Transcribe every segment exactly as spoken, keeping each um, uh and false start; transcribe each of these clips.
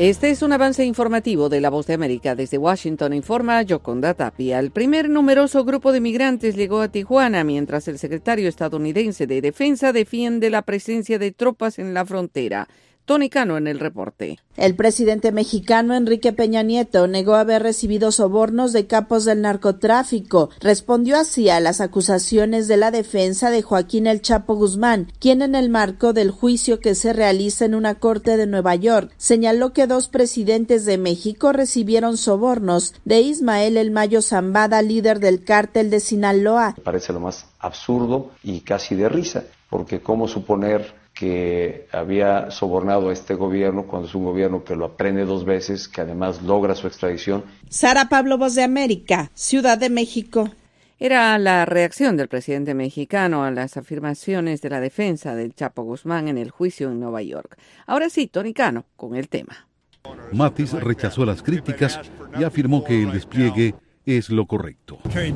Este es un avance informativo de La Voz de América. Desde Washington informa Yoconda Tapia. El primer numeroso grupo de migrantes llegó a Tijuana mientras el secretario estadounidense de Defensa defiende la presencia de tropas en la frontera. Tony Cano en el reporte. El presidente mexicano Enrique Peña Nieto negó haber recibido sobornos de capos del narcotráfico. Respondió así a las acusaciones de la defensa de Joaquín El Chapo Guzmán, quien en el marco del juicio que se realiza en una corte de Nueva York, señaló que dos presidentes de México recibieron sobornos de Ismael El Mayo Zambada, líder del cártel de Sinaloa. Me parece lo más absurdo y casi de risa, porque cómo suponer que había sobornado a este gobierno cuando es un gobierno que lo aprende dos veces, que además logra su extradición. Sara Pablo, Voz de América, Ciudad de México. Era la reacción del presidente mexicano a las afirmaciones de la defensa del Chapo Guzmán en el juicio en Nueva York. Ahora sí, Tony Cano con el tema. Mattis rechazó las críticas y afirmó que el despliegue es lo correcto.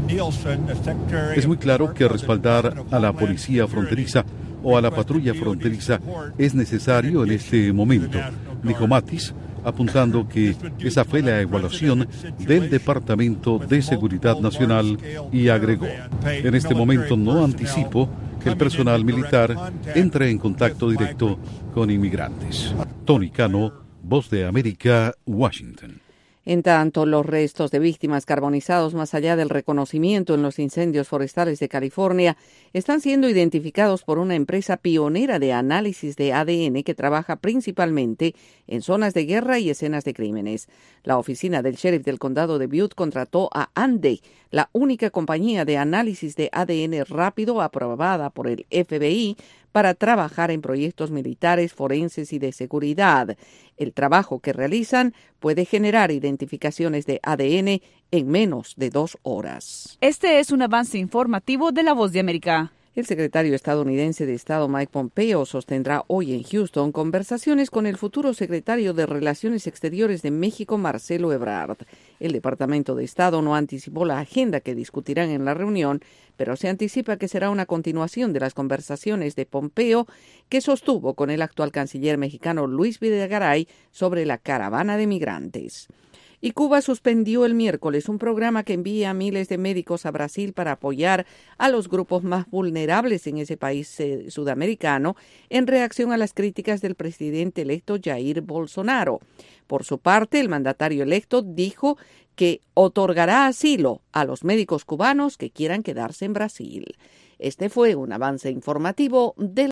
Es muy claro que respaldar a la policía fronteriza o a la patrulla fronteriza es necesario en este momento, dijo Mattis, apuntando que esa fue la evaluación del Departamento de Seguridad Nacional y agregó: en este momento no anticipo que el personal militar entre en contacto directo con inmigrantes. Tony Cano, Voz de América, Washington. En tanto, los restos de víctimas carbonizados más allá del reconocimiento en los incendios forestales de California están siendo identificados por una empresa pionera de análisis de A D N que trabaja principalmente en zonas de guerra y escenas de crímenes. La oficina del sheriff del condado de Butte contrató a Ande, la única compañía de análisis de A D N rápido aprobada por el F B I, para trabajar en proyectos militares, forenses y de seguridad. El trabajo que realizan puede generar identificaciones de A D N en menos de dos horas. Este es un avance informativo de La Voz de América. El secretario estadounidense de Estado Mike Pompeo sostendrá hoy en Houston conversaciones con el futuro secretario de Relaciones Exteriores de México, Marcelo Ebrard. El Departamento de Estado no anticipó la agenda que discutirán en la reunión, pero se anticipa que será una continuación de las conversaciones de Pompeo que sostuvo con el actual canciller mexicano Luis Videgaray sobre la caravana de migrantes. Y Cuba suspendió el miércoles un programa que envía a miles de médicos a Brasil para apoyar a los grupos más vulnerables en ese país eh, sudamericano en reacción a las críticas del presidente electo Jair Bolsonaro. Por su parte, el mandatario electo dijo que otorgará asilo a los médicos cubanos que quieran quedarse en Brasil. Este fue un avance informativo de